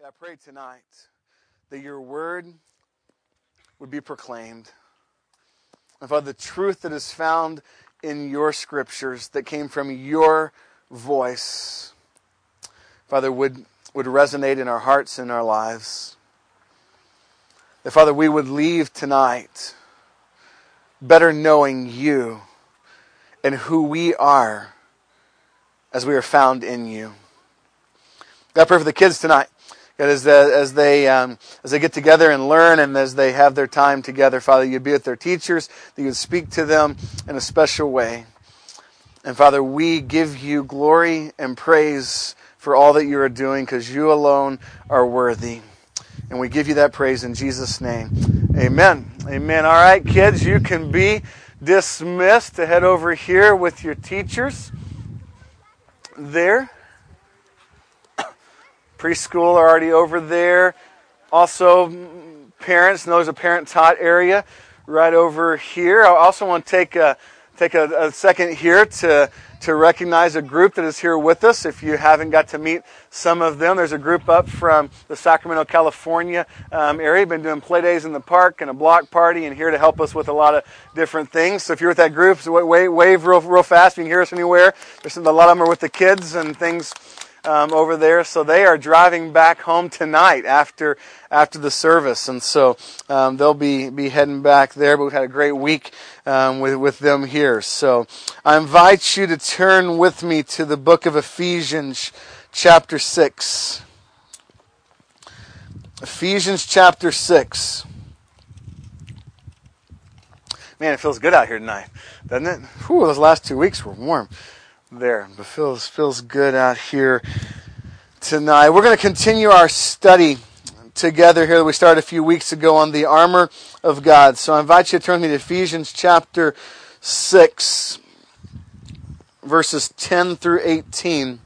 I pray tonight that your word would be proclaimed. And Father, the truth that is found in your scriptures that came from your voice, Father, would resonate in our hearts and our lives. That, Father, we would leave tonight better knowing you and who we are as we are found in you. God, I pray for the kids tonight. God, as they get together and learn, and as they have their time together, Father, you'd be with their teachers, that you'd speak to them in a special way. And Father, we give you glory and praise for all that you are doing, because you alone are worthy. And we give you that praise in Jesus' name. Amen. Amen. All right, kids, you can be dismissed to head over here with your teachers. There. Preschool are already over there. Also, parents, and there's a parent-taught area right over here. I also want to take a second here to recognize a group that is here with us. If you haven't got to meet some of them, there's a group up from the Sacramento, California area. Been doing play days in the park and a block party, and here to help us with a lot of different things. So if you're with that group, so wave real fast. If you can hear us anywhere. There's a lot of them are with the kids and things over there. So they are driving back home tonight after the service, and so they'll be heading back there. But we've had a great week with them here. So I invite you to turn with me to the book of Ephesians, chapter 6. Ephesians chapter 6. Man, it feels good out here tonight, doesn't it? Whew, those last 2 weeks were warm there, but feels good out here tonight. We're going to continue our study together here that we started a few weeks ago on the armor of God. So I invite you to turn me to Ephesians chapter 6, verses 10 through 18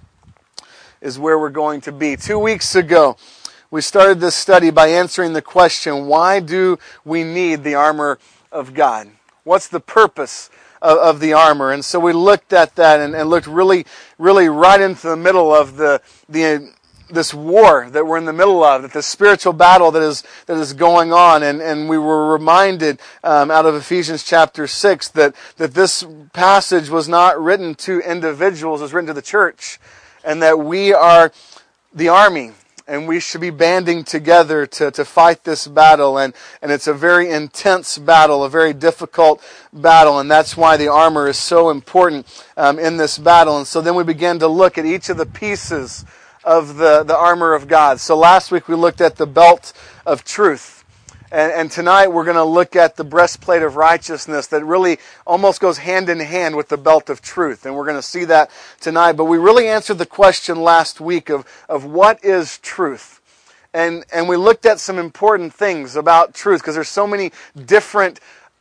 is where we're going to be. 2 weeks ago, we started this study by answering the question, why do we need the armor of God? What's the purpose of the armor? And so we looked at that and looked really right into the middle of this war that we're in the middle of, that the spiritual battle that is going on, and we were reminded out of Ephesians chapter 6 that this passage was not written to individuals, it was written to the church, and that we are the army. And we should be banding together to fight this battle. And it's a very intense battle, a very difficult battle. And that's why the armor is so important in this battle. And so then we began to look at each of the pieces of the armor of God. So last week we looked at the belt of truth. And tonight we're going to look at the breastplate of righteousness that really almost goes hand in hand with the belt of truth. And we're going to see that tonight. But we really answered the question last week of what is truth. And we looked at some important things about truth, because there's so many different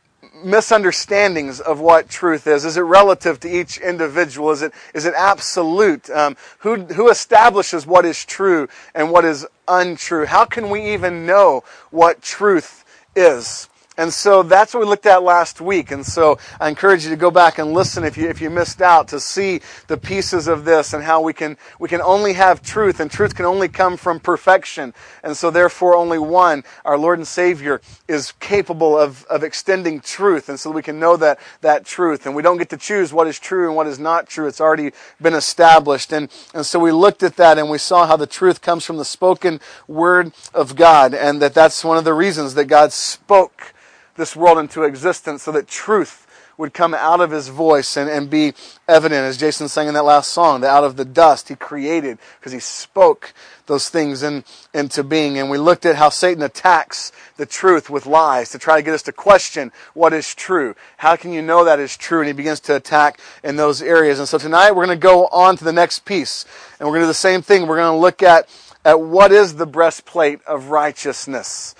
misunderstandings of what truth is. Is it relative to each individual? Is it absolute? Who establishes what is true and what is untrue? How can we even know what truth is? And so that's what we looked at last week. And so I encourage you to go back and listen if you missed out, to see the pieces of this and how we can only have truth, and truth can only come from perfection. And so therefore only one, our Lord and Savior, is capable of extending truth. And so we can know that truth. And we don't get to choose what is true and what is not true. It's already been established. And so we looked at that and we saw how the truth comes from the spoken word of God. And that's one of the reasons that God spoke this world into existence, so that truth would come out of His voice and be evident, as Jason sang in that last song, that out of the dust He created, because He spoke those things into being. And we looked at how Satan attacks the truth with lies to try to get us to question what is true. How can you know that is true? And he begins to attack in those areas. And so tonight we're going to go on to the next piece, and we're going to do the same thing. We're going to look at what is the breastplate of righteousness.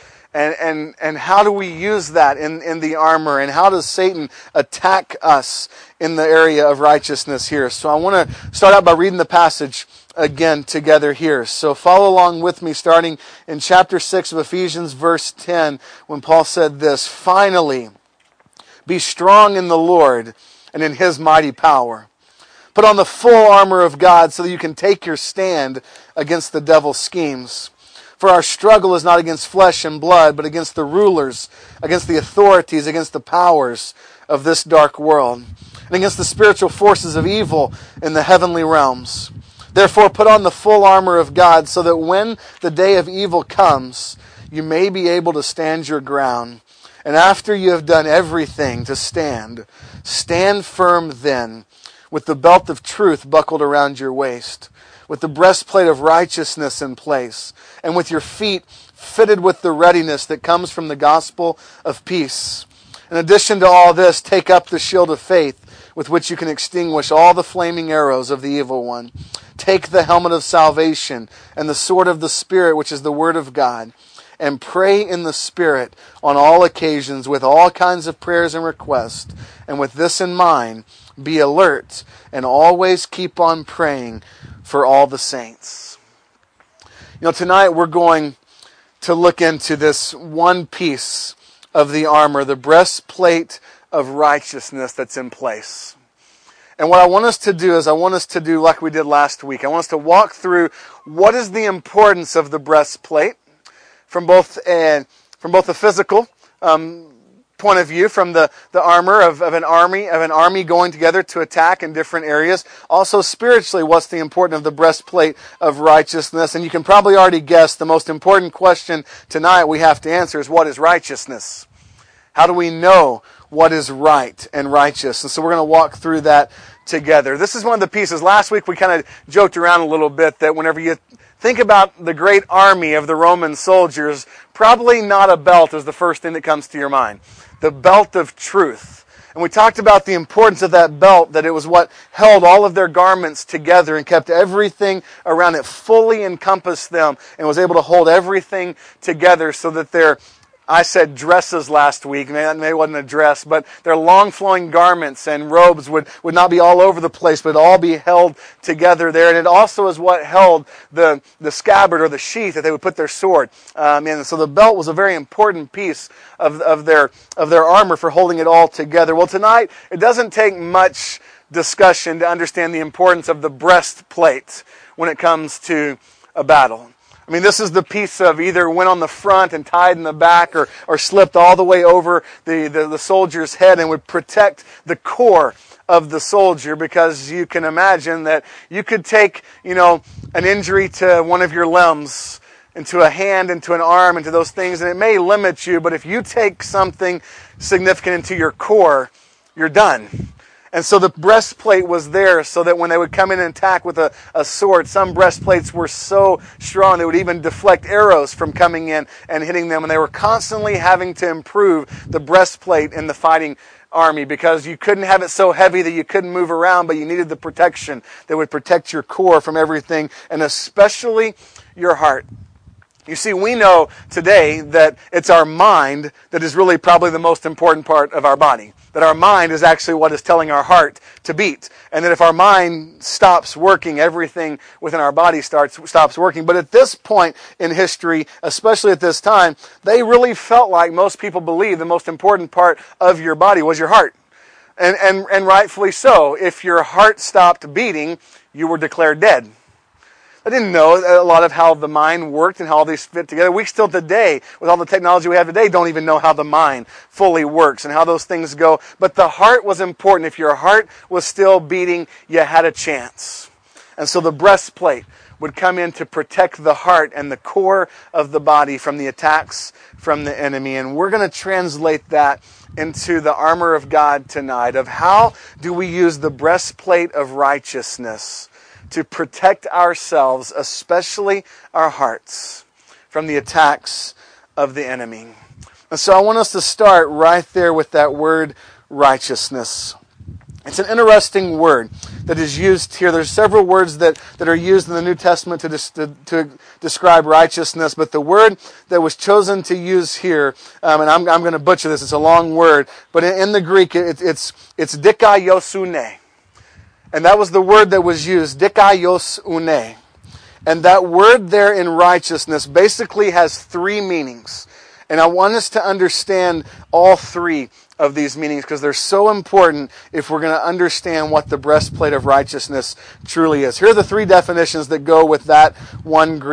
And how do we use that in the armor? And how does Satan attack us in the area of righteousness here? So I want to start out by reading the passage again together here. So follow along with me, starting in chapter 6 of Ephesians, verse 10, when Paul said this, "Finally, be strong in the Lord and in His mighty power. Put on the full armor of God so that you can take your stand against the devil's schemes. For our struggle is not against flesh and blood, but against the rulers, against the authorities, against the powers of this dark world, and against the spiritual forces of evil in the heavenly realms. Therefore, put on the full armor of God, so that when the day of evil comes, you may be able to stand your ground. And after you have done everything to stand, stand firm then, with the belt of truth buckled around your waist, with the breastplate of righteousness in place, and with your feet fitted with the readiness that comes from the gospel of peace. In addition to all this, take up the shield of faith, with which you can extinguish all the flaming arrows of the evil one. Take the helmet of salvation and the sword of the Spirit, which is the word of God, and pray in the Spirit on all occasions with all kinds of prayers and requests. And with this in mind, be alert and always keep on praying for all the saints. Tonight we're going to look into this one piece of the armor, the breastplate of righteousness that's in place. And what I want us to do is like we did last week. I want us to walk through what is the importance of the breastplate from both a physical point of view, from the armor of an army going together to attack in different areas. Also spiritually, what's the importance of the breastplate of righteousness? And you can probably already guess the most important question tonight we have to answer is, what is righteousness? How do we know what is right and righteous? And so we're going to walk through that together. This is one of the pieces. Last week we kind of joked around a little bit that whenever you think about the great army of the Roman soldiers, probably not a belt is the first thing that comes to your mind. The belt of truth. And we talked about the importance of that belt, that it was what held all of their garments together and kept everything around it, fully encompassed them, and was able to hold everything together so that I said dresses last week. Maybe it wasn't a dress, but their long flowing garments and robes would not be all over the place, but all be held together there. And it also is what held the scabbard or the sheath that they would put their sword in. So the belt was a very important piece of their armor for holding it all together. Well, tonight it doesn't take much discussion to understand the importance of the breastplate when it comes to a battle. This is the piece of either went on the front and tied in the back or slipped all the way over the soldier's head and would protect the core of the soldier, because you can imagine that you could take, an injury to one of your limbs, into a hand, into an arm, into those things, and it may limit you, but if you take something significant into your core, you're done. And so the breastplate was there so that when they would come in and attack with a sword, some breastplates were so strong they would even deflect arrows from coming in and hitting them. And they were constantly having to improve the breastplate in the fighting army, because you couldn't have it so heavy that you couldn't move around, but you needed the protection that would protect your core from everything, and especially your heart. You see, we know today that it's our mind that is really probably the most important part of our body. That our mind is actually what is telling our heart to beat. And that if our mind stops working, everything within our body stops working. But at this point in history, especially at this time, they really felt like most people believe the most important part of your body was your heart. And rightfully so. If your heart stopped beating, you were declared dead. I didn't know a lot of how the mind worked and how all these fit together. We still today, with all the technology we have today, don't even know how the mind fully works and how those things go. But the heart was important. If your heart was still beating, you had a chance. And so the breastplate would come in to protect the heart and the core of the body from the attacks from the enemy. And we're going to translate that into the armor of God tonight, of how do we use the breastplate of righteousness to protect ourselves, especially our hearts, from the attacks of the enemy. And so I want us to start right there with that word righteousness. It's an interesting word that is used here. There's several words that are used in the New Testament to describe righteousness, but the word that was chosen to use here, and I'm going to butcher this, it's a long word, but in the Greek it's dikaiosune. And that was the word that was used, dikaiosune. And that word there in righteousness basically has three meanings. And I want us to understand all three of these meanings, because they're so important if we're going to understand what the breastplate of righteousness truly is. Here are the three definitions that go with that one Greek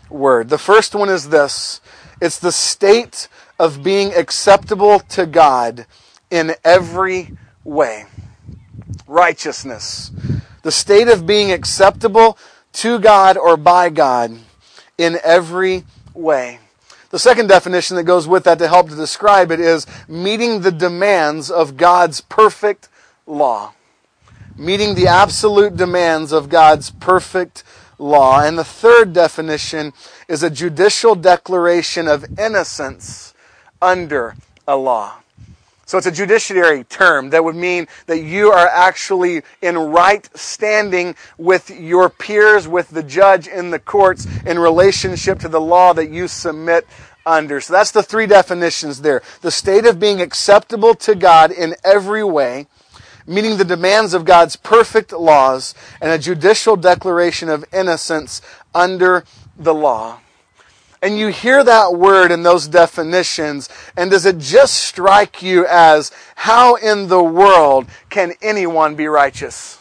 word. The first one is this. It's the state of being acceptable to God in every way. Righteousness. The state of being acceptable to God or by God in every way. The second definition that goes with that to help to describe it is meeting the demands of God's perfect law. Meeting the absolute demands of God's perfect law. And the third definition is a judicial declaration of innocence under a law. So it's a judiciary term that would mean that you are actually in right standing with your peers, with the judge in the courts in relationship to the law that you submit under. So that's the three definitions there. The state of being acceptable to God in every way, meeting the demands of God's perfect laws, and a judicial declaration of innocence under the law. And you hear that word in those definitions, and does it just strike you as, how in the world can anyone be righteous?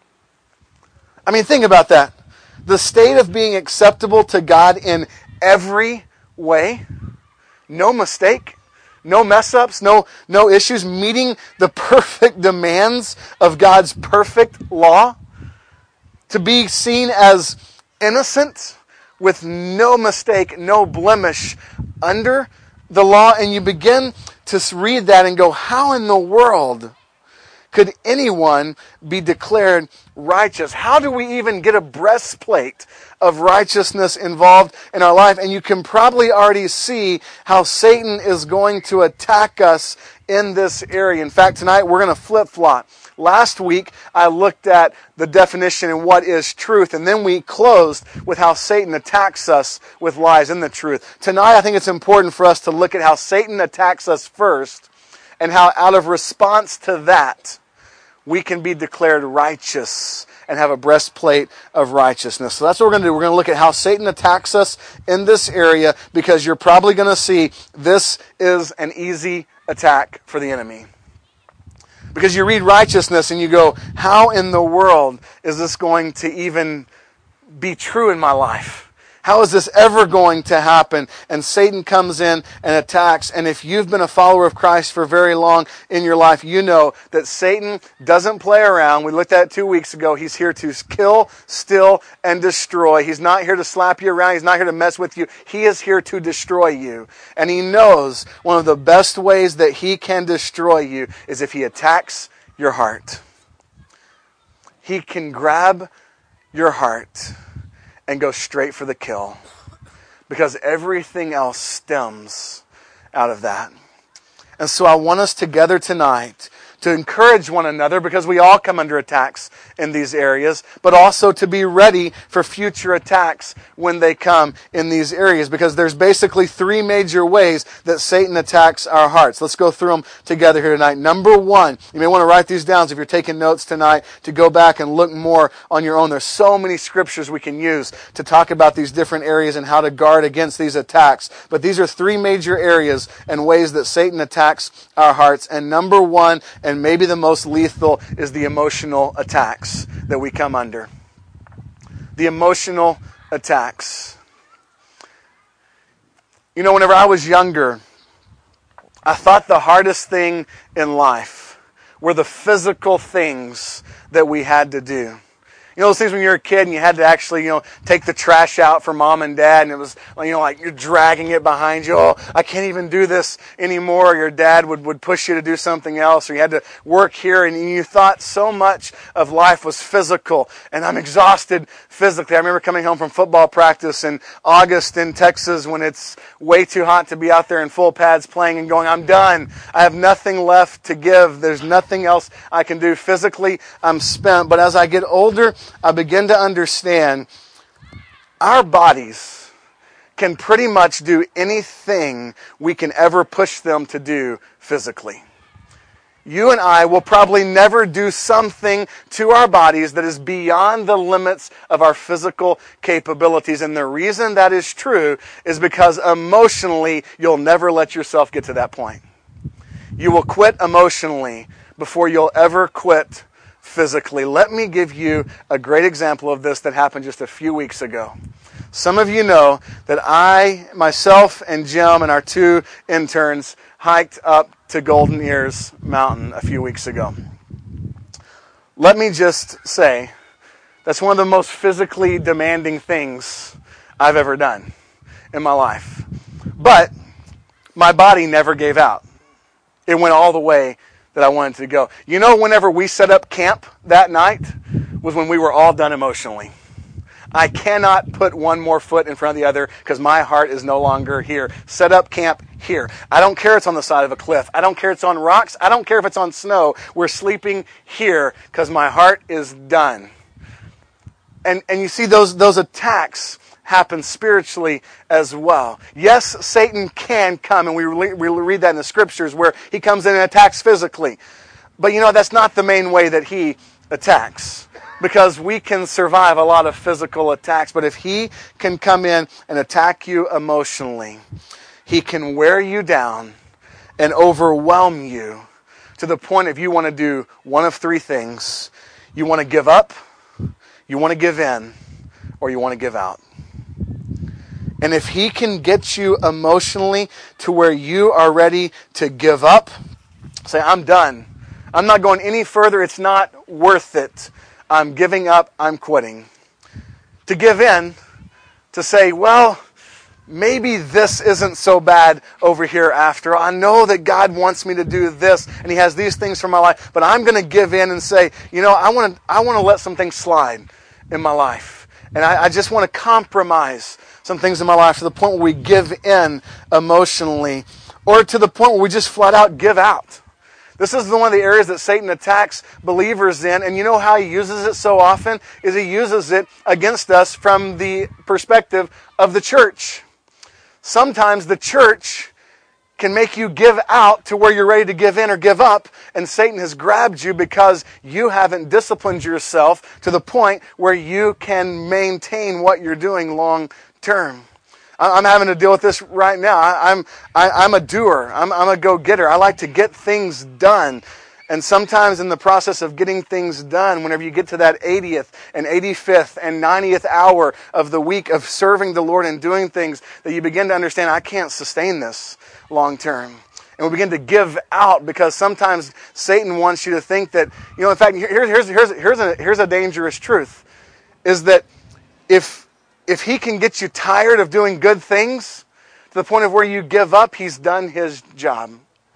I mean, think about that. The state of being acceptable to God in every way, no mistake, no mess-ups, no issues, meeting the perfect demands of God's perfect law, to be seen as innocent, with no mistake, no blemish under the law. And you begin to read that and go, how in the world could anyone be declared righteous? How do we even get a breastplate of righteousness involved in our life? And you can probably already see how Satan is going to attack us in this area. In fact, tonight we're going to flip-flop. Last week, I looked at the definition and what is truth, and then we closed with how Satan attacks us with lies in the truth. Tonight, I think it's important for us to look at how Satan attacks us first, and how out of response to that, we can be declared righteous and have a breastplate of righteousness. So that's what we're going to do. We're going to look at how Satan attacks us in this area, because you're probably going to see this is an easy attack for the enemy. Because you read righteousness and you go, how in the world is this going to even be true in my life? How is this ever going to happen? And Satan comes in and attacks. And if you've been a follower of Christ for very long in your life, you know that Satan doesn't play around. We looked at it 2 weeks ago. He's here to kill, steal, and destroy. He's not here to slap you around. He's not here to mess with you. He is here to destroy you. And he knows one of the best ways that he can destroy you is if he attacks your heart. He can grab your heart and go straight for the kill, because everything else stems out of that. And so I want us together tonight to encourage one another, because we all come under attacks in these areas, but also to be ready for future attacks when they come in these areas, because there's basically three major ways that Satan attacks our hearts. Let's go through them together here tonight. Number one, you may want to write these down if you're taking notes tonight, to go back and look more on your own. There's so many scriptures we can use to talk about these different areas and how to guard against these attacks. But these are three major areas and ways that Satan attacks our hearts. And number one, and maybe the most lethal, is the emotional attacks that we come under. The emotional attacks. You know, whenever I was younger, I thought the hardest thing in life were the physical things that we had to do. You know those things when you were a kid and you had to actually, take the trash out for mom and dad, and it was, like you're dragging it behind you. Oh, I can't even do this anymore. Or your dad would push you to do something else, or you had to work here, and you thought so much of life was physical. And I'm exhausted physically. I remember coming home from football practice in August in Texas when it's way too hot to be out there in full pads playing, and going, I'm done. I have nothing left to give. There's nothing else I can do. Physically, I'm spent. But as I get older, I begin to understand our bodies can pretty much do anything we can ever push them to do physically. You and I will probably never do something to our bodies that is beyond the limits of our physical capabilities. And the reason that is true is because emotionally, you'll never let yourself get to that point. You will quit emotionally before you'll ever quit physically. Let me give you a great example of this that happened just a few weeks ago. Some of you know that I, myself, and Jim and our 2 interns hiked up to Golden Ears Mountain a few weeks ago. Let me just say, that's one of the most physically demanding things I've ever done in my life. But my body never gave out. It went all the way that I wanted to go. You know, whenever we set up camp that night was when we were all done emotionally. I cannot put one more foot in front of the other because my heart is no longer here. Set up camp here. I don't care it's on the side of a cliff. I don't care it's on rocks. I don't care if it's on snow. We're sleeping here because my heart is done. And you see those attacks happen spiritually as well. Yes, Satan can come, and we read that in the scriptures where he comes in and attacks physically. But you know, that's not the main way that he attacks. Because we can survive a lot of physical attacks. But if he can come in and attack you emotionally, he can wear you down and overwhelm you to the point if you want to do one of 3 things. You want to give up, you want to give in, or you want to give out. And if he can get you emotionally to where you are ready to give up, say, I'm done. I'm not going any further. It's not worth it. I'm giving up. I'm quitting. To give in, to say, well, maybe this isn't so bad over here after all. I know that God wants me to do this, and he has these things for my life, but I'm going to give in and say, you know, I want to let some things slide in my life. And I just want to compromise some things in my life to the point where we give in emotionally, or to the point where we just flat out give out. This is one of the areas that Satan attacks believers in, and you know how he uses it so often? Is he uses it against us from the perspective of the church. Sometimes the church can make you give out to where you're ready to give in or give up, and Satan has grabbed you because you haven't disciplined yourself to the point where you can maintain what you're doing long term. I'm having to deal with this right now. I'm a doer. I'm a go-getter. I like to get things done. And sometimes in the process of getting things done, whenever you get to that 80th and 85th and 90th hour of the week of serving the Lord and doing things, that you begin to understand, I can't sustain this long term. And we begin to give out because sometimes Satan wants you to think that, you know, in fact, here's a dangerous truth, is that if he can get you tired of doing good things to the point of where you give up, he's done his job.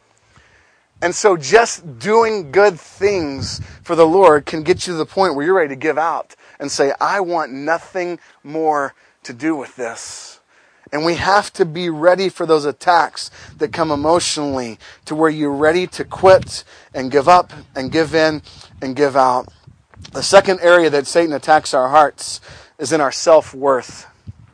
And so just doing good things for the Lord can get you to the point where you're ready to give out and say, I want nothing more to do with this. And we have to be ready for those attacks that come emotionally to where you're ready to quit and give up and give in and give out. The second area that Satan attacks our hearts is in our self-worth.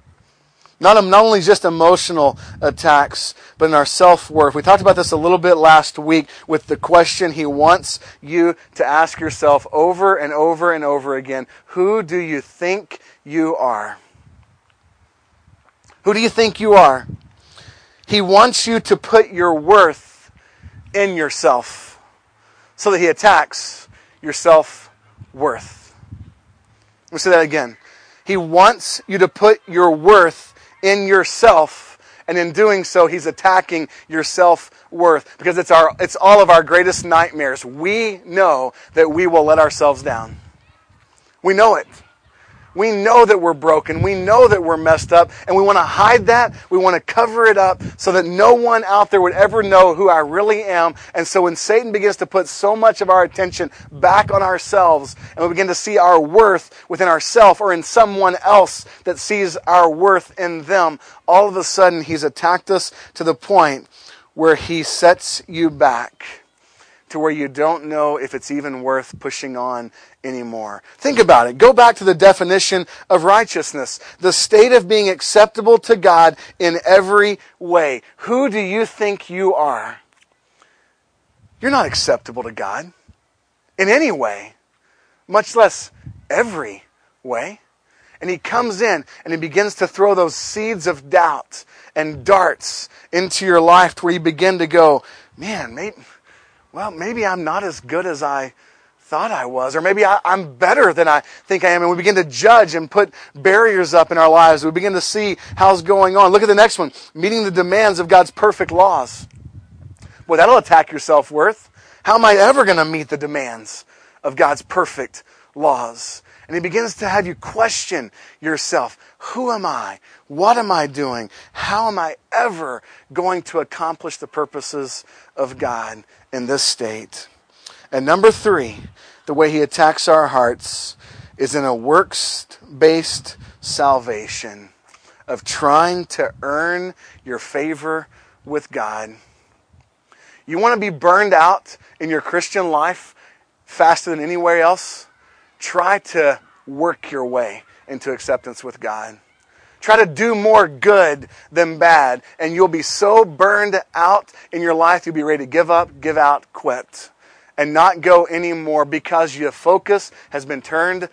Not only just emotional attacks, but in our self-worth. We talked about this a little bit last week with the question he wants you to ask yourself over and over and over again. Who do you think you are? Who do you think you are? He wants you to put your worth in yourself so that he attacks your self-worth. Let me say that again. He wants you to put your worth in yourself, and in doing so, he's attacking your self-worth because it's all of our greatest nightmares. We know that we will let ourselves down. We know it. We know that we're broken. We know that we're messed up, and we want to hide that. We want to cover it up so that no one out there would ever know who I really am. And so when Satan begins to put so much of our attention back on ourselves, and we begin to see our worth within ourselves or in someone else that sees our worth in them, all of a sudden he's attacked us to the point where he sets you back to where you don't know if it's even worth pushing on anymore. Think about it. Go back to the definition of righteousness. The state of being acceptable to God in every way. Who do you think you are? You're not acceptable to God in any way, much less every way. And he comes in and he begins to throw those seeds of doubt and darts into your life to where you begin to go, man, maybe I'm not as good as I thought I was, or maybe I'm better than I think I am. And we begin to judge and put barriers up in our lives. We begin to see how's going on. Look at the next one. Meeting the demands of God's perfect laws. Boy, that'll attack your self-worth. How am I ever going to meet the demands of God's perfect laws? And he begins to have you question yourself. Who am I? What am I doing? How am I ever going to accomplish the purposes of God in this state? And number 3, the way he attacks our hearts is in a works-based salvation of trying to earn your favor with God. You want to be burned out in your Christian life faster than anywhere else? Try to work your way into acceptance with God. Try to do more good than bad, and you'll be so burned out in your life, you'll be ready to give up, give out, quit, and not go anymore because your focus has been turned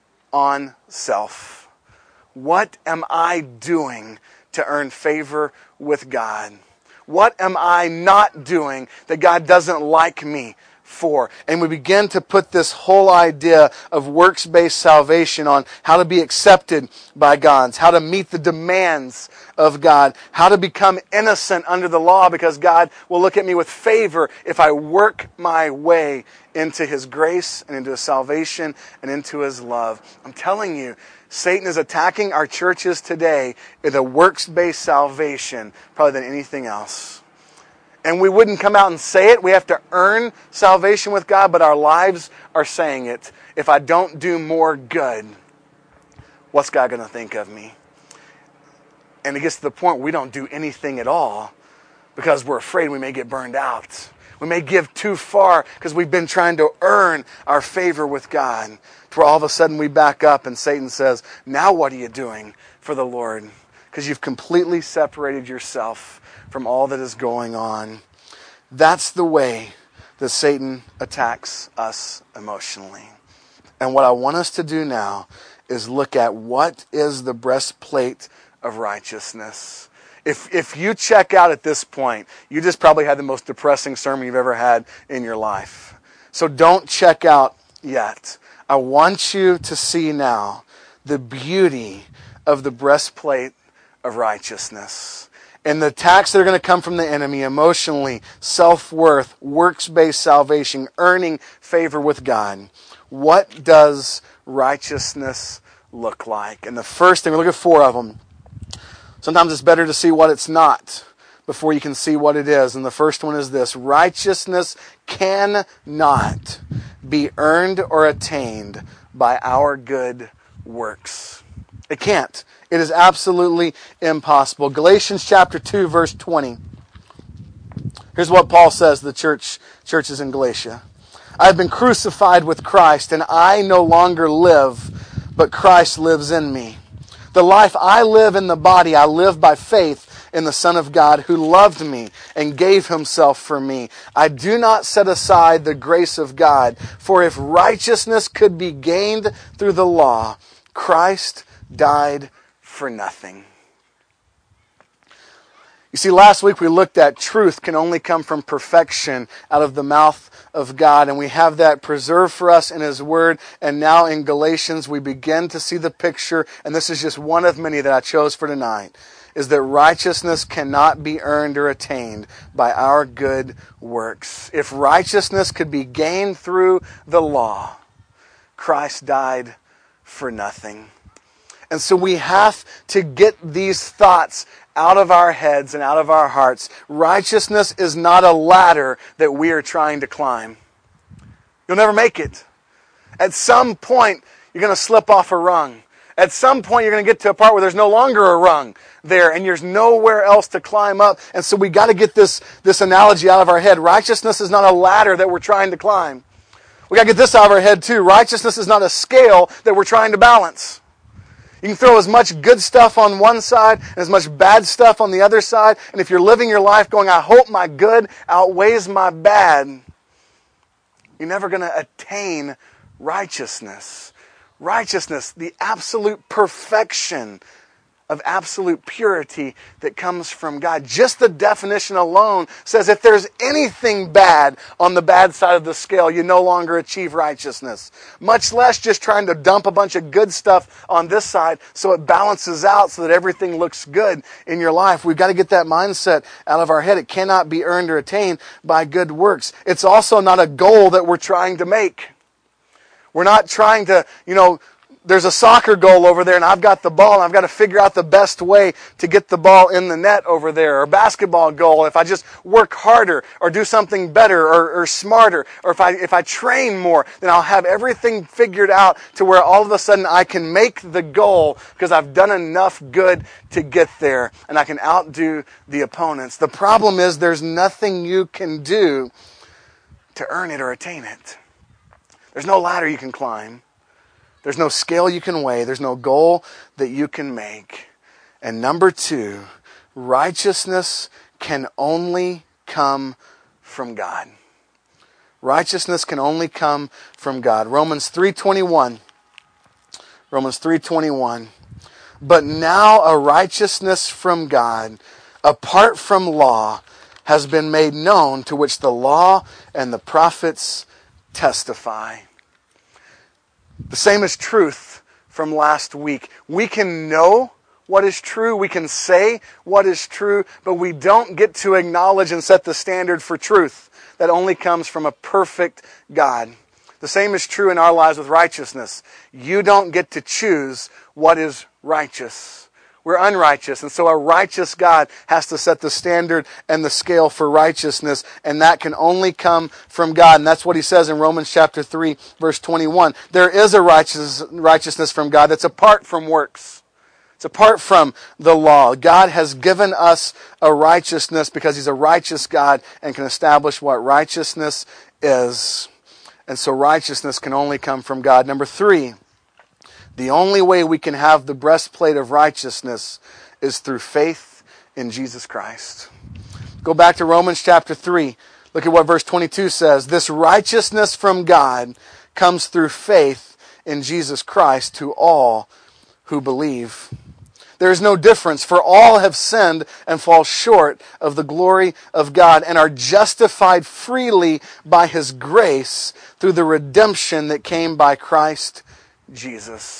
on self. What am I doing to earn favor with God? What am I not doing that God doesn't like me for? And we begin to put this whole idea of works-based salvation on how to be accepted by God, how to meet the demands of God, how to become innocent under the law because God will look at me with favor if I work my way into His grace and into His salvation and into His love. I'm telling you, Satan is attacking our churches today with a works-based salvation probably than anything else. And we wouldn't come out and say it. We have to earn salvation with God, but our lives are saying it. If I don't do more good, what's God going to think of me? And it gets to the point where we don't do anything at all because we're afraid we may get burned out. We may give too far because we've been trying to earn our favor with God. To where all of a sudden we back up and Satan says, now what are you doing for the Lord? Because you've completely separated yourself from all that is going on. That's the way that Satan attacks us emotionally. And what I want us to do now is look at what is the breastplate of righteousness. If you check out at this point, you just probably had the most depressing sermon you've ever had in your life. So don't check out yet. I want you to see now the beauty of the breastplate of righteousness. And the attacks that are going to come from the enemy emotionally, self-worth, works-based salvation, earning favor with God. What does righteousness look like? And the first thing, we look at 4 of them. Sometimes it's better to see what it's not before you can see what it is. And the first one is this. Righteousness cannot be earned or attained by our good works. It can't. It is absolutely impossible. Galatians chapter 2, verse 20. Here's what Paul says to the churches in Galatia. I have been crucified with Christ, and I no longer live, but Christ lives in me. The life I live in the body, I live by faith in the Son of God who loved me and gave Himself for me. I do not set aside the grace of God, for if righteousness could be gained through the law, Christ died for nothing. You see, last week we looked at truth can only come from perfection out of the mouth of God, and we have that preserved for us in His Word. And now in Galatians we begin to see the picture, and this is just one of many that I chose for tonight, is that righteousness cannot be earned or attained by our good works. If righteousness could be gained through the law, Christ died for nothing. And so we have to get these thoughts out of our heads and out of our hearts. Righteousness is not a ladder that we are trying to climb. You'll never make it. At some point, you're going to slip off a rung. At some point, you're going to get to a part where there's no longer a rung there, and there's nowhere else to climb up. And so we got to get this analogy out of our head. Righteousness is not a ladder that we're trying to climb. We got to get this out of our head too. Righteousness is not a scale that we're trying to balance. You can throw as much good stuff on one side and as much bad stuff on the other side. And if you're living your life going, I hope my good outweighs my bad, you're never going to attain righteousness. Righteousness, the absolute perfection of absolute purity that comes from God. Just the definition alone says if there's anything bad on the bad side of the scale, you no longer achieve righteousness. Much less just trying to dump a bunch of good stuff on this side so it balances out so that everything looks good in your life. We've got to get that mindset out of our head. It cannot be earned or attained by good works. It's also not a goal that we're trying to make. We're not trying to, there's a soccer goal over there and I've got the ball and I've got to figure out the best way to get the ball in the net over there. Or basketball goal, if I just work harder or do something better or smarter, or if I train more, then I'll have everything figured out to where all of a sudden I can make the goal because I've done enough good to get there and I can outdo the opponents. The problem is there's nothing you can do to earn it or attain it. There's no ladder you can climb. There's no scale you can weigh. There's no goal that you can make. And number 2, righteousness can only come from God. Righteousness can only come from God. Romans 3:21. Romans 3:21. But now a righteousness from God, apart from law, has been made known, to which the law and the prophets testify. The same is truth from last week. We can know what is true, we can say what is true, but we don't get to acknowledge and set the standard for truth. That only comes from a perfect God. The same is true in our lives with righteousness. You don't get to choose what is righteous. We're unrighteous, and so a righteous God has to set the standard and the scale for righteousness, and that can only come from God. And that's what he says in Romans chapter 3, verse 21. There is a righteousness from God that's apart from works. It's apart from the law. God has given us a righteousness because he's a righteous God and can establish what righteousness is. And so righteousness can only come from God. Number 3, the only way we can have the breastplate of righteousness is through faith in Jesus Christ. Go back to Romans chapter 3. Look at what verse 22 says. This righteousness from God comes through faith in Jesus Christ to all who believe. There is no difference, for all have sinned and fall short of the glory of God and are justified freely by his grace through the redemption that came by Christ Jesus.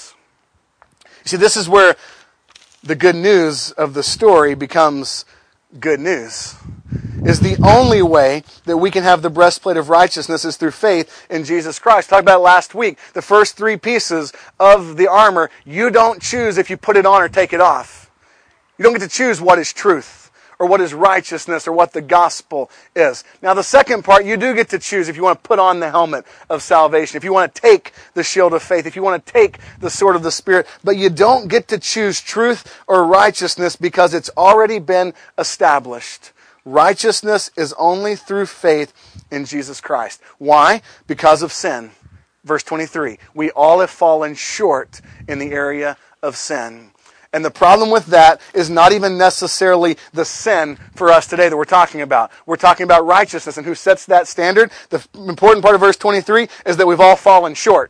You see, this is where the good news of the story becomes good news. Is the only way that we can have the breastplate of righteousness is through faith in Jesus Christ. Talked about it last week. The first 3 pieces of the armor, you don't choose if you put it on or take it off. You don't get to choose what is truth or what is righteousness or what the gospel is. Now the second part, you do get to choose if you want to put on the helmet of salvation, if you want to take the shield of faith, if you want to take the sword of the Spirit, but you don't get to choose truth or righteousness because it's already been established. Righteousness is only through faith in Jesus Christ. Why? Because of sin. Verse 23, we all have fallen short in the area of sin. And the problem with that is not even necessarily the sin for us today that we're talking about. We're talking about righteousness. And who sets that standard? The important part of verse 23 is that we've all fallen short.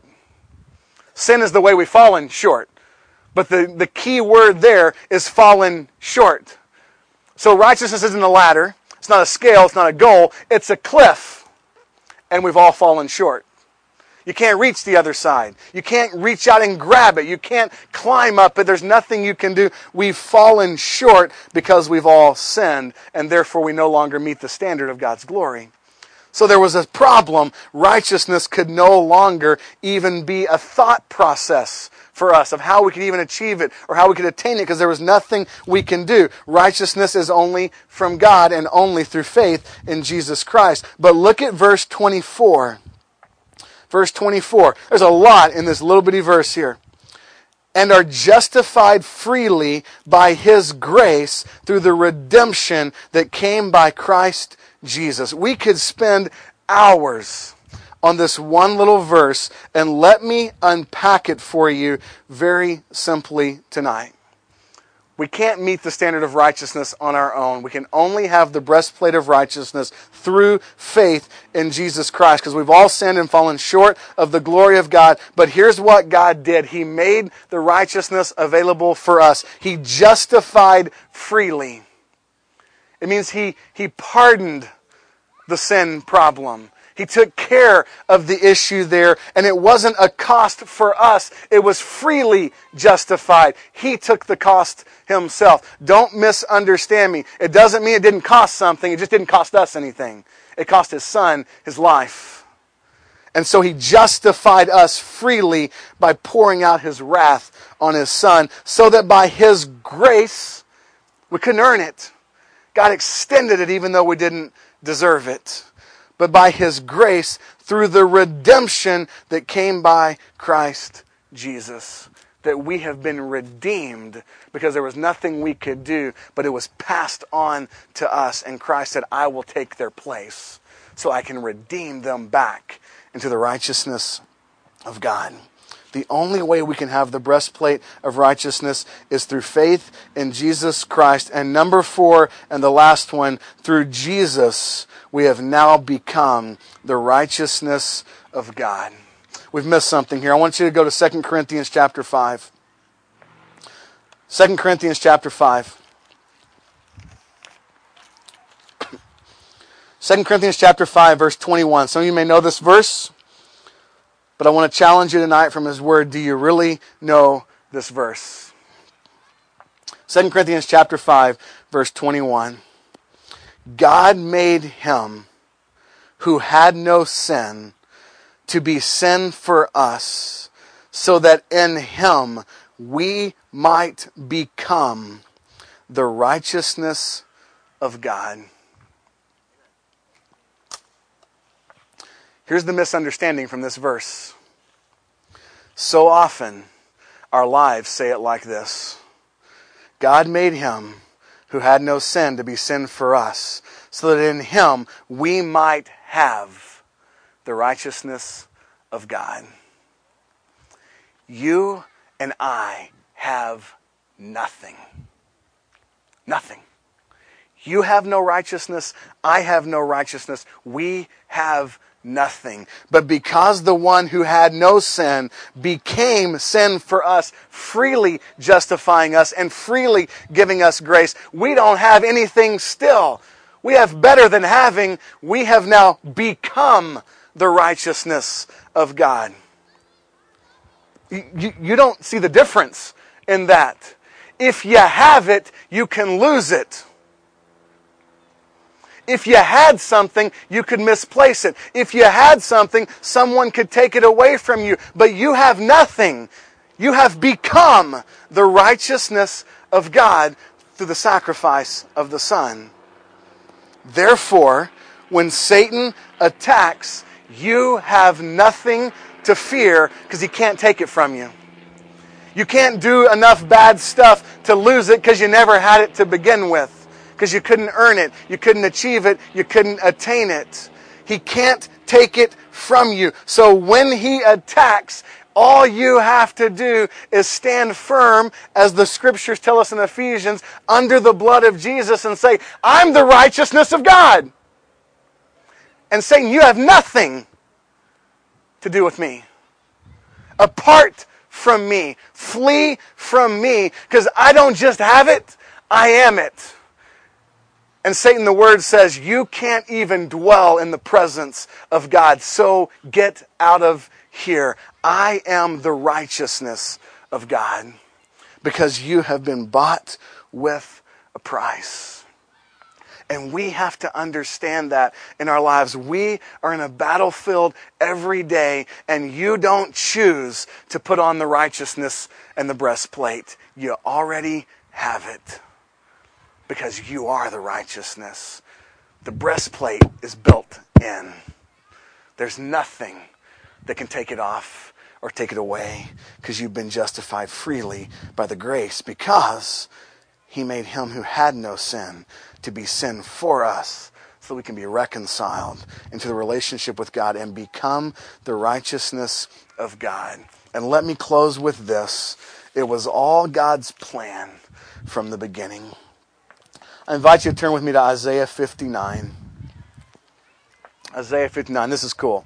Sin is the way we've fallen short. But the key word there is fallen short. So righteousness isn't a ladder. It's not a scale. It's not a goal. It's a cliff. And we've all fallen short. You can't reach the other side. You can't reach out and grab it. You can't climb up it. There's nothing you can do. We've fallen short because we've all sinned, and therefore we no longer meet the standard of God's glory. So there was a problem. Righteousness could no longer even be a thought process for us of how we could even achieve it or how we could attain it, because there was nothing we can do. Righteousness is only from God and only through faith in Jesus Christ. But look at verse 24. Verse 24. There's a lot in this little bitty verse here. And are justified freely by his grace through the redemption that came by Christ Jesus. We could spend hours on this one little verse, and let me unpack it for you very simply tonight. We can't meet the standard of righteousness on our own. We can only have the breastplate of righteousness through faith in Jesus Christ, because we've all sinned and fallen short of the glory of God. But here's what God did. He made the righteousness available for us. He justified freely. It means He pardoned the sin problem. He took care of the issue there, and it wasn't a cost for us. It was freely justified. He took the cost Himself. Don't misunderstand me. It doesn't mean it didn't cost something. It just didn't cost us anything. It cost His Son His life. And so He justified us freely by pouring out His wrath on His Son, so that by His grace, we couldn't earn it. God extended it even though we didn't deserve it. But by His grace, through the redemption that came by Christ Jesus, that we have been redeemed, because there was nothing we could do, but it was passed on to us. And Christ said, I will take their place so I can redeem them back into the righteousness of God. The only way we can have the breastplate of righteousness is through faith in Jesus Christ. And number 4, and the last one, through Jesus, we have now become the righteousness of God. We've missed something here. I want you to go to 2 Corinthians chapter 5. 2 Corinthians chapter 5. 2 Corinthians chapter 5, verse 21. Some of you may know this verse, but I want to challenge you tonight from His Word. Do you really know this verse? 2 Corinthians chapter 5, verse 21. God made Him who had no sin to be sin for us, so that in Him we might become the righteousness of God. Here's the misunderstanding from this verse. So often, our lives say it like this. God made Him who had no sin to be sin for us, so that in Him we might have the righteousness of God. You and I have nothing. Nothing. You have no righteousness. I have no righteousness. We have nothing. But because the one who had no sin became sin for us, freely justifying us and freely giving us grace, we don't have anything still. We have better than having. We have now become the righteousness of God. You don't see the difference in that. If you have it, you can lose it. If you had something, you could misplace it. If you had something, someone could take it away from you. But you have nothing. You have become the righteousness of God through the sacrifice of the Son. Therefore, when Satan attacks, you have nothing to fear, because he can't take it from you. You can't do enough bad stuff to lose it, because you never had it to begin with. Because you couldn't earn it, you couldn't achieve it, you couldn't attain it. He can't take it from you. So when he attacks, all you have to do is stand firm, as the Scriptures tell us in Ephesians, under the blood of Jesus and say, I'm the righteousness of God. And Satan, you have nothing to do with me. Apart from me. Flee from me, because I don't just have it, I am it. And Satan, the Word says, you can't even dwell in the presence of God. So get out of here. I am the righteousness of God, because you have been bought with a price. And we have to understand that in our lives. We are in a battlefield every day, and you don't choose to put on the righteousness and the breastplate. You already have it. Because you are the righteousness. The breastplate is built in. There's nothing that can take it off or take it away, because you've been justified freely by the grace, because he made him who had no sin to be sin for us, so we can be reconciled into the relationship with God and become the righteousness of God. And let me close with this. It was all God's plan from the beginning. I invite you to turn with me to Isaiah 59. Isaiah 59. This is cool.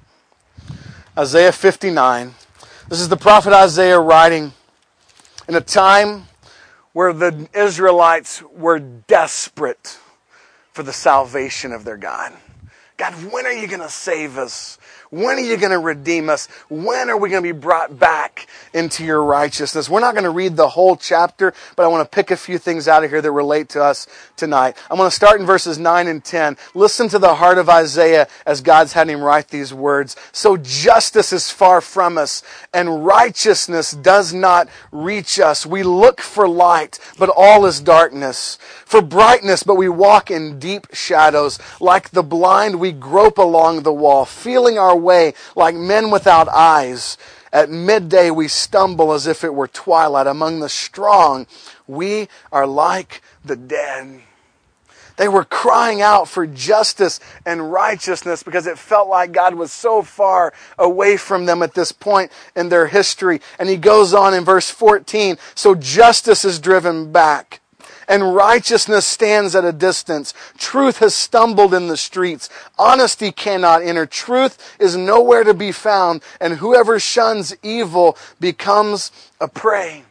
Isaiah 59. This is the prophet Isaiah writing in a time where the Israelites were desperate for the salvation of their God. God, when are you going to save us? When are you going to redeem us? When are we going to be brought back into your righteousness? We're not going to read the whole chapter, but I want to pick a few things out of here that relate to us tonight. I'm going to start in verses 9 and 10. Listen to the heart of Isaiah as God's had him write these words. So justice is far from us, and righteousness does not reach us. We look for light, but all is darkness. For brightness, but we walk in deep shadows. Like the blind, we grope along the wall, feeling our way like men without eyes. At midday we stumble as if it were twilight. Among the strong we are like the dead. They were crying out for justice and righteousness because it felt like God was so far away from them at this point in their history. And he goes on in verse 14, so justice is driven back, and righteousness stands at a distance. Truth has stumbled in the streets. Honesty cannot enter. Truth is nowhere to be found, and whoever shuns evil becomes a prey.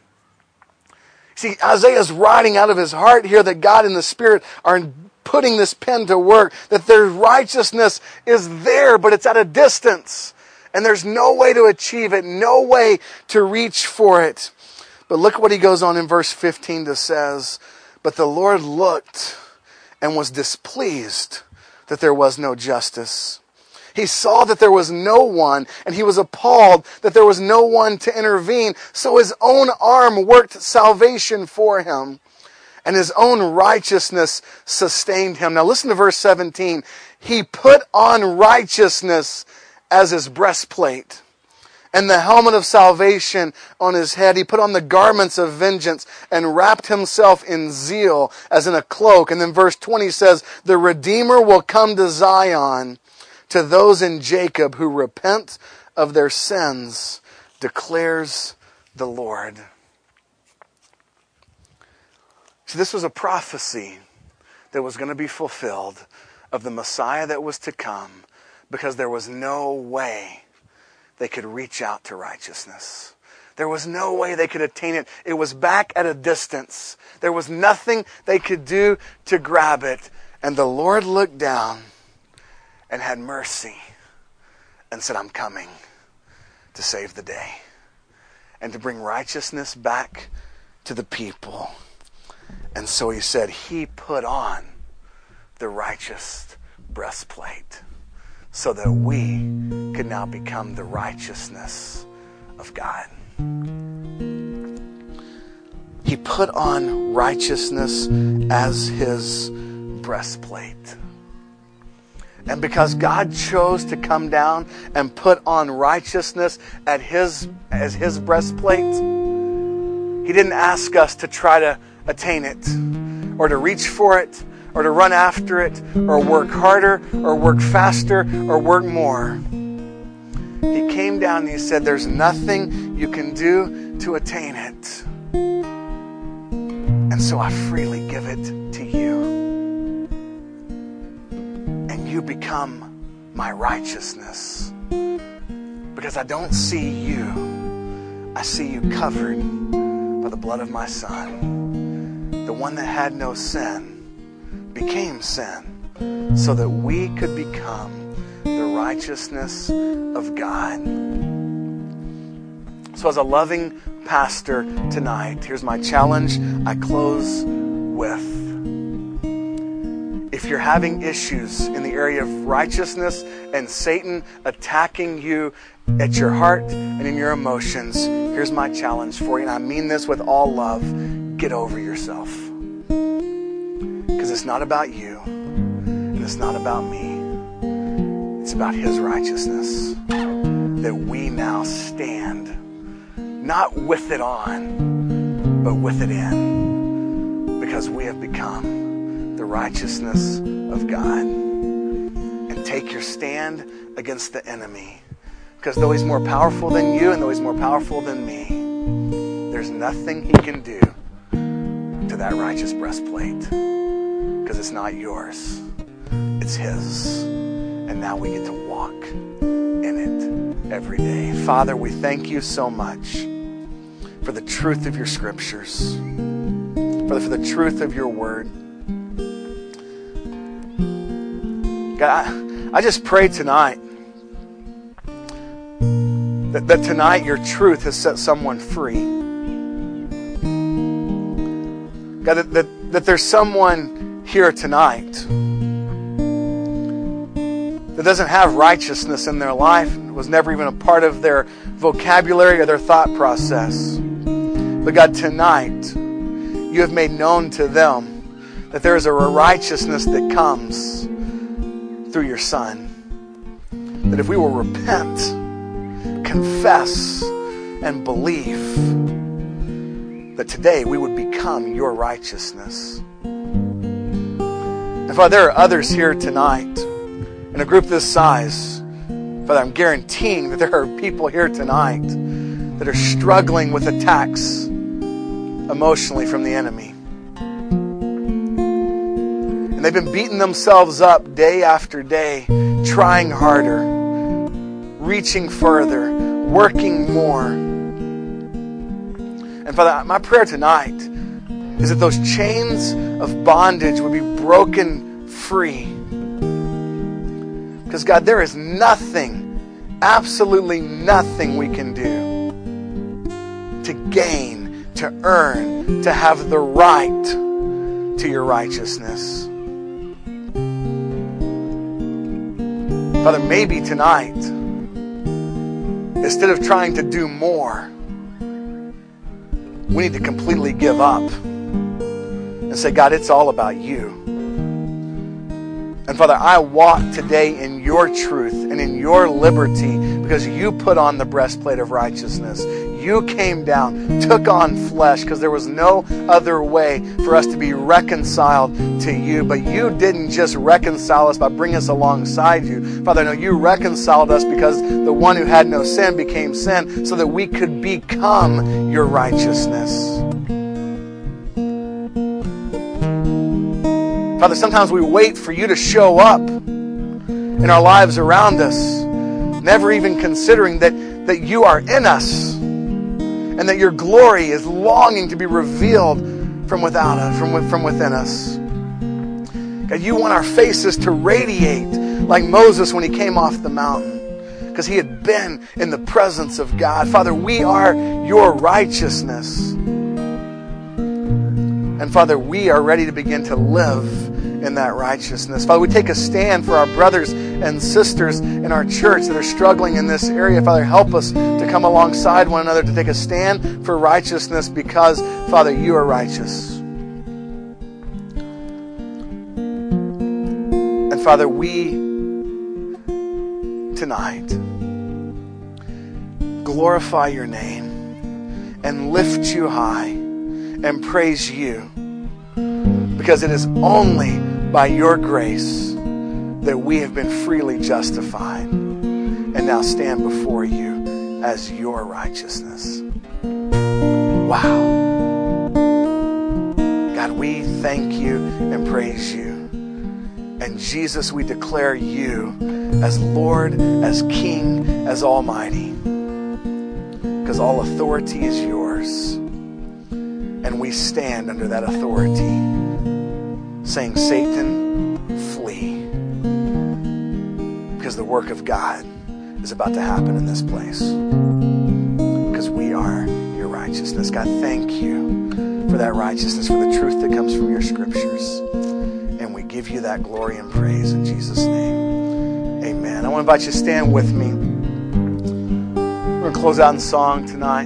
See, Isaiah's writing out of his heart here that God and the Spirit are putting this pen to work, that their righteousness is there, but it's at a distance, and there's no way to achieve it, no way to reach for it. But look what he goes on in verse 15 to says, but the Lord looked and was displeased that there was no justice. He saw that there was no one, and he was appalled that there was no one to intervene. So his own arm worked salvation for him, and his own righteousness sustained him. Now listen to verse 17. He put on righteousness as his breastplate, and the helmet of salvation on his head. He put on the garments of vengeance and wrapped himself in zeal as in a cloak. And then verse 20 says, the Redeemer will come to Zion, to those in Jacob who repent of their sins, declares the Lord. So this was a prophecy that was going to be fulfilled of the Messiah that was to come, because there was no way they could reach out to righteousness. There was no way they could attain it. It was back at a distance. There was nothing they could do to grab it. And the Lord looked down and had mercy and said, I'm coming to save the day and to bring righteousness back to the people. And so he said, he put on the righteous breastplate, so that we could now become the righteousness of God. He put on righteousness as his breastplate. And because God chose to come down and put on righteousness as his breastplate, he didn't ask us to try to attain it, or to reach for it, or to run after it, or work harder, or work faster, or work more. He came down and he said, there's nothing you can do to attain it. And so I freely give it to you. And you become my righteousness. Because I don't see you. I see you covered by the blood of my Son. The one that had no sin became sin, so that we could become the righteousness of God. So as a loving pastor tonight, here's my challenge I close with. If you're having issues in the area of righteousness and Satan attacking you at your heart and in your emotions, here's my challenge for you, and I mean this with all love. Get over yourself. Because it's not about you, and it's not about me. It's about his righteousness, that we now stand, not with it on, but with it in, because we have become the righteousness of God. And take your stand against the enemy, because though he's more powerful than you, and though he's more powerful than me, there's nothing he can do to that righteous breastplate, because it's not yours, it's His. And now we get to walk in it every day. Father, we thank you so much for the truth of your scriptures, for the truth of your word. God, I just pray tonight that tonight your truth has set someone free. God, that there's someone here tonight that doesn't have righteousness in their life, was never even a part of their vocabulary or their thought process. But God, tonight, you have made known to them that there is a righteousness that comes through your Son. That if we will repent, confess, and believe, that today we would become your righteousness. And Father, there are others here tonight, in a group this size, Father, I'm guaranteeing that there are people here tonight that are struggling with attacks emotionally from the enemy. And they've been beating themselves up day after day, trying harder, reaching further, working more. And Father, my prayer tonight is that those chains of bondage would be broken free. Because God, there is nothing, absolutely nothing we can do to gain, to earn, to have the right to your righteousness. Father, maybe tonight, instead of trying to do more, we need to completely give up and say, God, it's all about you. And Father, I walk today in your truth and in your liberty because you put on the breastplate of righteousness. You came down, took on flesh, because there was no other way for us to be reconciled to you. But you didn't just reconcile us by bringing us alongside you. Father, no, you reconciled us because the one who had no sin became sin so that we could become your righteousness. Father, sometimes we wait for you to show up in our lives around us, never even considering that you are in us and that your glory is longing to be revealed from without us, from within us. God, you want our faces to radiate like Moses when he came off the mountain, because he had been in the presence of God. Father, we are your righteousness. And Father, we are ready to begin to live in that righteousness. Father, we take a stand for our brothers and sisters in our church that are struggling in this area. Father, help us to come alongside one another to take a stand for righteousness because, Father, you are righteous. And Father, we tonight glorify your name and lift you high and praise you, because it is only by your grace that we have been freely justified and now stand before you as your righteousness. Wow. God, we thank you and praise you. And Jesus, we declare you as Lord, as King, as Almighty, because all authority is yours. And we stand under that authority, saying, Satan, flee. Because the work of God is about to happen in this place. Because we are your righteousness. God, thank you for that righteousness, for the truth that comes from your scriptures. And we give you that glory and praise in Jesus' name. Amen. I want to invite you to stand with me. We're going to close out in song tonight.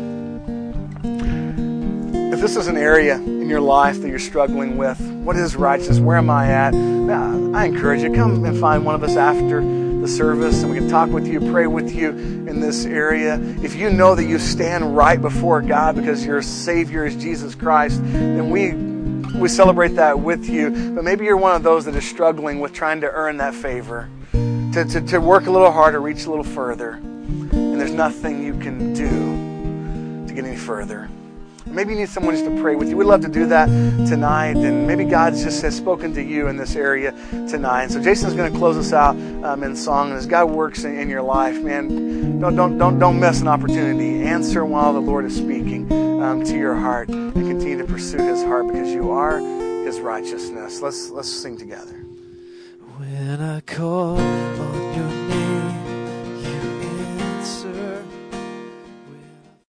If this is an area in your life that you're struggling with, what is righteousness? Where am I at? I encourage you, come and find one of us after the service and we can talk with you, pray with you in this area. If you know that you stand right before God because your Savior is Jesus Christ, then we celebrate that with you. But maybe you're one of those that is struggling with trying to earn that favor, to work a little harder, reach a little further. And there's nothing you can do to get any further. Maybe you need someone just to pray with you. We'd love to do that tonight. And maybe God just has spoken to you in this area tonight. So Jason's going to close us out in song. And as God works in your life, man, don't miss an opportunity. Answer while the Lord is speaking to your heart, and continue to pursue His heart, because you are His righteousness. Let's sing together. When I call